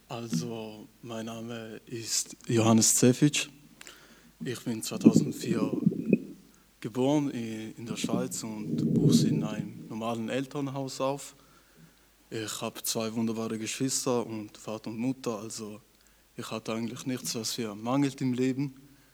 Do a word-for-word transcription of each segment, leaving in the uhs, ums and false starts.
Also, mein Name ist Johannes Zefic. Ich bin zweitausendvier geboren in der Schweiz und wuchs in einem normalen Elternhaus auf. Ich habe zwei wunderbare Geschwister und Vater und Mutter, also ich hatte eigentlich nichts, was mir mangelt im Leben.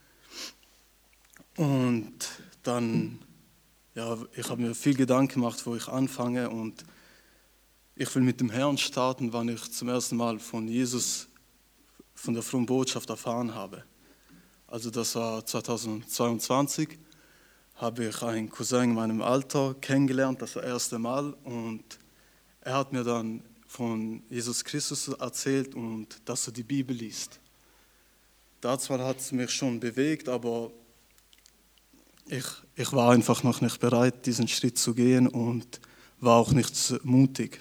Und dann, ja, ich habe mir viel Gedanken gemacht, wo ich anfange, und ich will mit dem Herrn starten, wann ich zum ersten Mal von Jesus, von der frohen Botschaft erfahren habe. Also das war zweitausendzweiundzwanzig, habe ich einen Cousin in meinem Alter kennengelernt, das erste Mal, und er hat mir dann von Jesus Christus erzählt und dass er die Bibel liest. Dazu hat es mich schon bewegt, aber ich, ich war einfach noch nicht bereit, diesen Schritt zu gehen und war auch nicht mutig.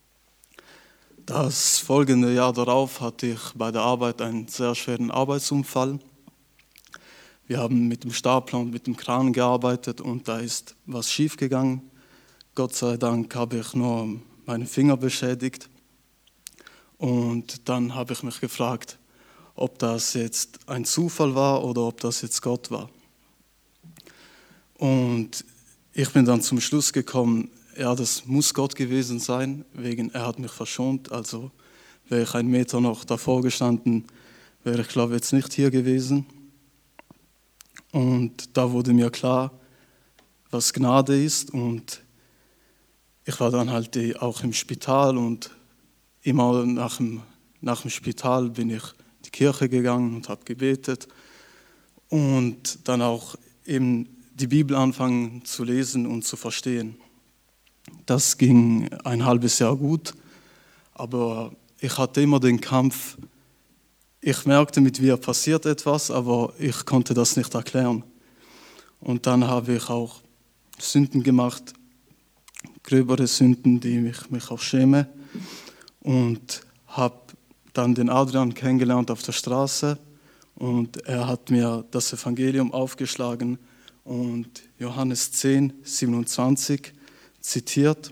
Das folgende Jahr darauf hatte ich bei der Arbeit einen sehr schweren Arbeitsunfall. Wir haben mit dem Stapler und mit dem Kran gearbeitet und da ist was schiefgegangen. Gott sei Dank habe ich nur meine Finger beschädigt. Und dann habe ich mich gefragt, ob das jetzt ein Zufall war oder ob das jetzt Gott war. Und ich bin dann zum Schluss gekommen, ja, das muss Gott gewesen sein, wegen er hat mich verschont. Also wäre ich einen Meter noch davor gestanden, wäre ich, glaube ich, jetzt nicht hier gewesen. Und da wurde mir klar, was Gnade ist. Und ich war dann halt auch im Spital und immer nach dem, nach dem Spital bin ich in die Kirche gegangen und habe gebetet. Und dann auch eben die Bibel anfangen zu lesen und zu verstehen. Das ging ein halbes Jahr gut, aber ich hatte immer den Kampf. Ich merkte, mit mir passiert etwas, aber ich konnte das nicht erklären. Und dann habe ich auch Sünden gemacht, gröbere Sünden, die mich, mich auch schäme. Und habe dann den Adrian kennengelernt auf der Straße und er hat mir das Evangelium aufgeschlagen und Johannes zehn, siebenundzwanzig zitiert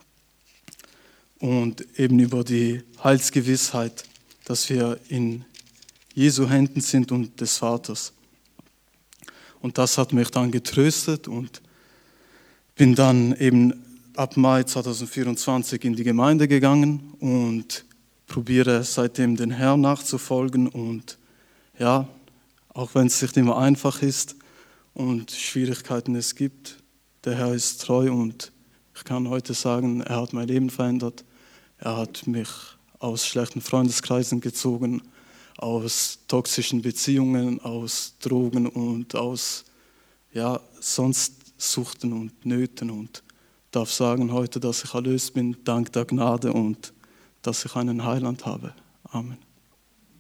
und eben über die Heilsgewissheit, dass wir in Jesu Händen sind und des Vaters. Und das hat mich dann getröstet und bin dann eben ab Mai zweitausendvierundzwanzig in die Gemeinde gegangen und probiere seitdem den Herrn nachzufolgen. Und ja, auch wenn es nicht immer einfach ist und Schwierigkeiten es gibt, der Herr ist treu und ich kann heute sagen, er hat mein Leben verändert. Er hat mich aus schlechten Freundeskreisen gezogen, aus toxischen Beziehungen, aus Drogen und aus ja, sonst Suchten und Nöten und darf sagen heute, dass ich erlöst bin, dank der Gnade und dass ich einen Heiland habe. Amen.